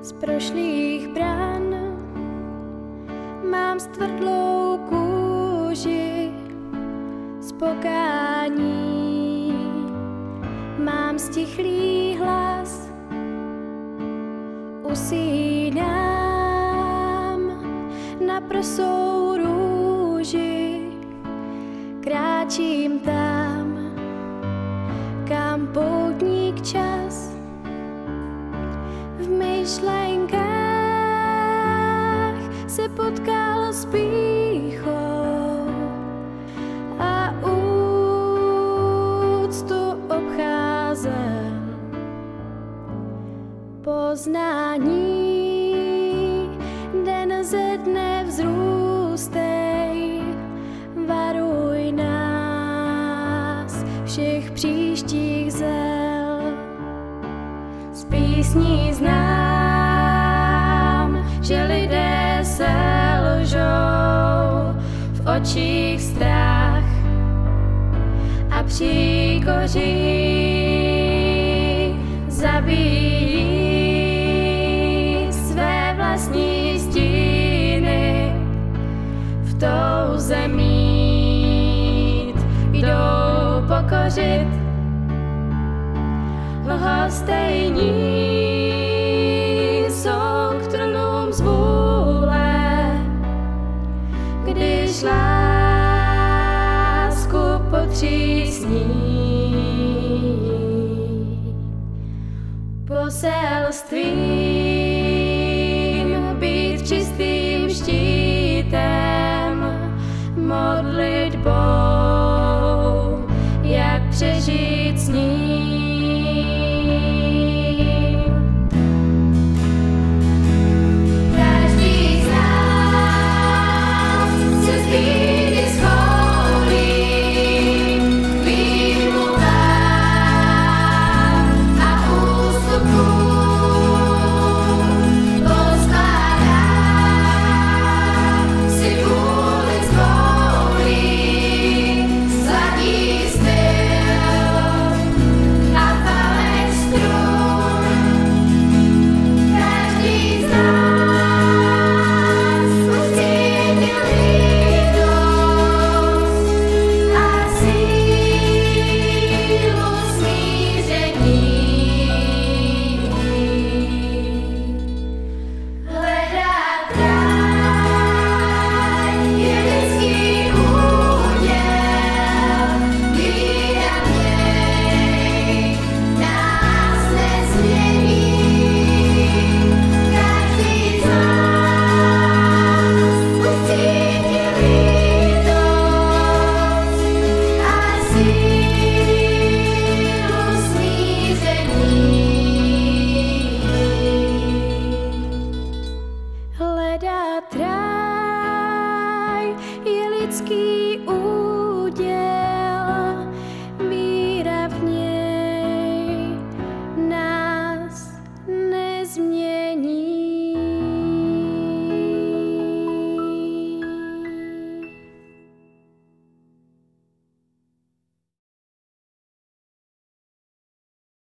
z prošlých bran. Mám stvrdlou kůži z pokání, mám stichlý hlas, usínám na prosou růži, kráčím tam, kam poutník čas. V myšlenkách se potkal s pýchou a úctu obcházel. Poznání den ze dne vzrůstej, varuj nás všech příštích zel. Z písní znám, že lidé se lžou, v očích strach a příkoří zabíjí své vlastní stíny. V touze mít jdou pokořit, lhostejní jsou k trnům zvůle, když lásku potřísní. Poselstvím být čistým štítem, modlitbou, jak přežít s ním. Každý z nás se z bídy scholí, výmluvám a ústupů poskládá si vůli zvolí, sladý styl a faleš strun. Každý z nás už cítil lítost a sílu smíření. Hledat ráj je lidský úděl, víra v něj nás nezmění. Každý z nás už cítil lítost a sílu smíření. Hledat ráj je lidský